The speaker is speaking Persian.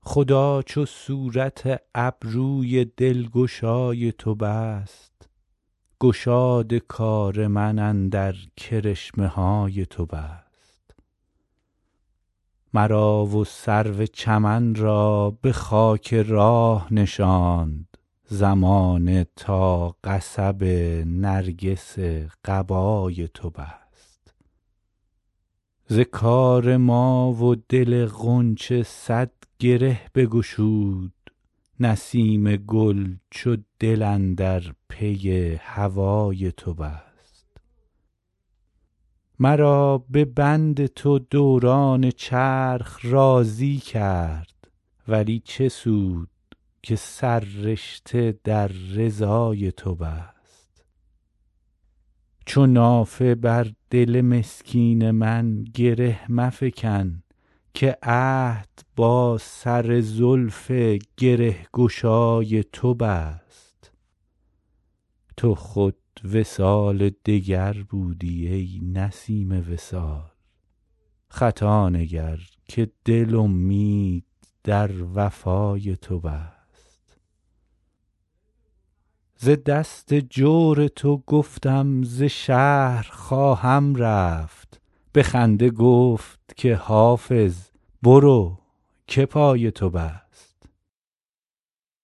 خدا چو صورت ابروی دلگشای تو بست، گشاد کار من اندر کرشمه های تو بست. مرا و سرو چمن را به خاک راه نشاند، زمانه تا قصب نرگس قبای تو بست. ز کار ما و دل غنچه صد گره بگشود، نسیم گل چو دل اندر پی هوای تو بست. مرا به بند تو دوران چرخ راضی کرد، ولی چه سود که سررشته در رضای تو بست. چو نافه بر دل مسکین من گره مفکن، که عهد با سر زلف گره گشای تو بست. تو خود وصال دگر بودی ای نسیم وصال، خطا نگر که دل امید در وفای تو بست. ز دست جور تو گفتم ز شهر خواهم رفت، به خنده گفت که حافظ برو که پای تو بست.